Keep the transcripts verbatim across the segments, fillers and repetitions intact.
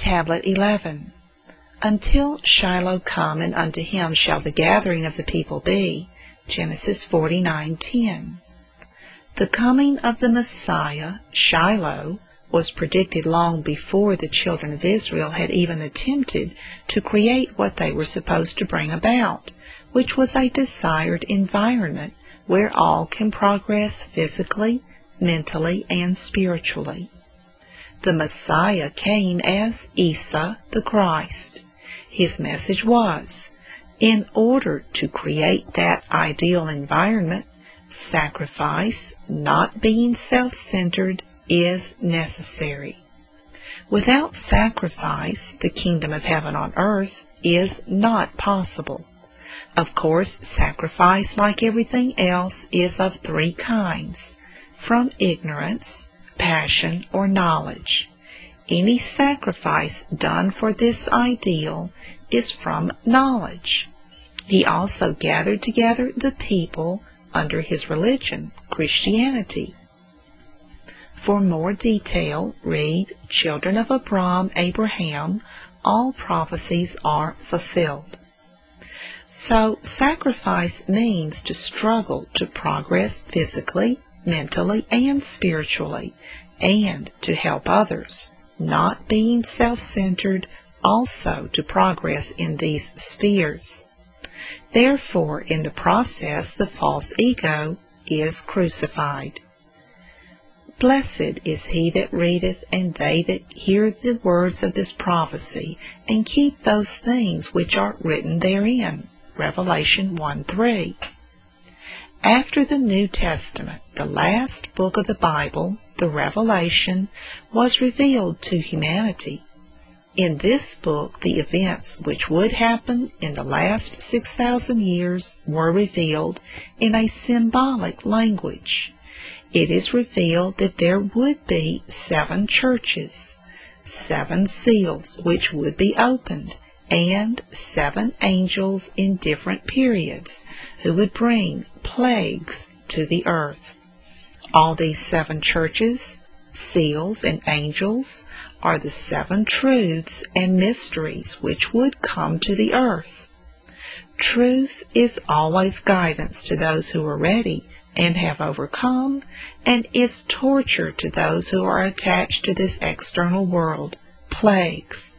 Tablet eleven. Until Shiloh come, and unto him shall the gathering of the people be. Genesis forty-nine ten. The coming of the Messiah, Shiloh, was predicted long before the children of Israel had even attempted to create what they were supposed to bring about, which was a desired environment where all can progress physically, mentally, and spiritually. The Messiah came as Isa the Christ. His message was, in order to create that ideal environment, sacrifice, not being self-centered, is necessary. Without sacrifice, the kingdom of heaven on earth is not possible. Of course, sacrifice, like everything else, is of three kinds: from ignorance, passion, or knowledge. Any sacrifice done for this ideal is from knowledge. He also gathered together the people under his religion, Christianity. For more detail, read Children of Abram, Abraham. All prophecies are fulfilled. So, sacrifice means to struggle to progress physically, mentally, and spiritually, and to help others, not being self-centered, also to progress in these spheres. Therefore, in the process, the false ego is crucified. Blessed is he that readeth, and they that hear the words of this prophecy, and keep those things which are written therein. Revelation one three. After the New Testament, the last book of the Bible, the Revelation, was revealed to humanity. In this book, the events which would happen in the last six thousand years were revealed in a symbolic language. It is revealed that there would be seven churches, seven seals which would be opened, and seven angels in different periods who would bring plagues to the earth. All these seven churches, seals, and angels are the seven truths and mysteries which would come to the earth. Truth is always guidance to those who are ready and have overcome, and is torture to those who are attached to this external world, plagues.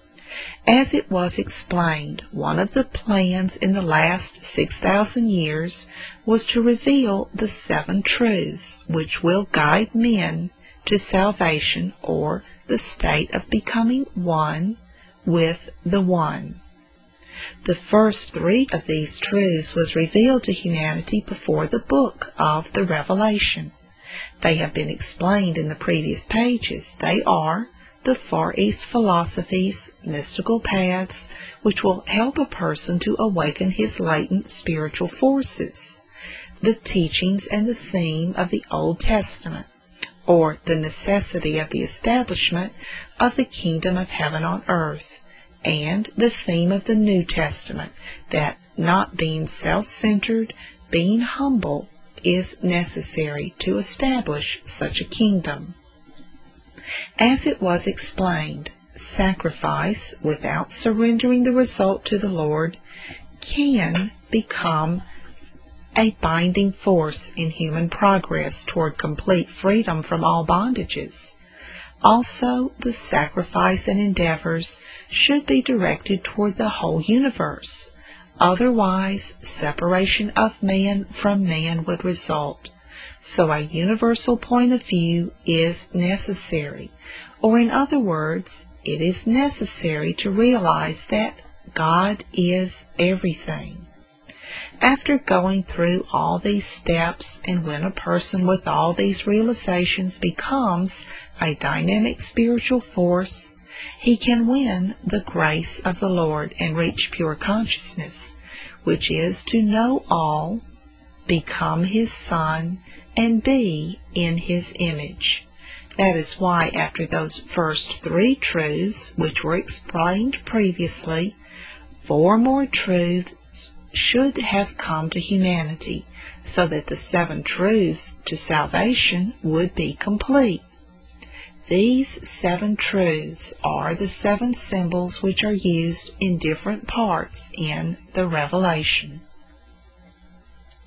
As it was explained, one of the plans in the last six thousand years was to reveal the seven truths which will guide men to salvation, or the state of becoming one with the One. The first three of these truths was revealed to humanity before the book of the Revelation. They have been explained in the previous pages. They are the Far East philosophies, mystical paths, which will help a person to awaken his latent spiritual forces, the teachings and the theme of the Old Testament, or the necessity of the establishment of the kingdom of heaven on earth, and the theme of the New Testament, that not being self-centered, being humble, is necessary to establish such a kingdom. As it was explained, sacrifice, without surrendering the result to the Lord, can become a binding force in human progress toward complete freedom from all bondages. Also, the sacrifice and endeavors should be directed toward the whole universe. Otherwise, separation of man from man would result. So a universal point of view is necessary, or in other words, it is necessary to realize that God is everything. After going through all these steps, and when a person with all these realizations becomes a dynamic spiritual force, he can win the grace of the Lord and reach pure consciousness, which is to know all, become His Son, and be in His image. That is why after those first three truths, which were explained previously, four more truths should have come to humanity, so that the seven truths to salvation would be complete. These seven truths are the seven symbols which are used in different parts in the Revelation.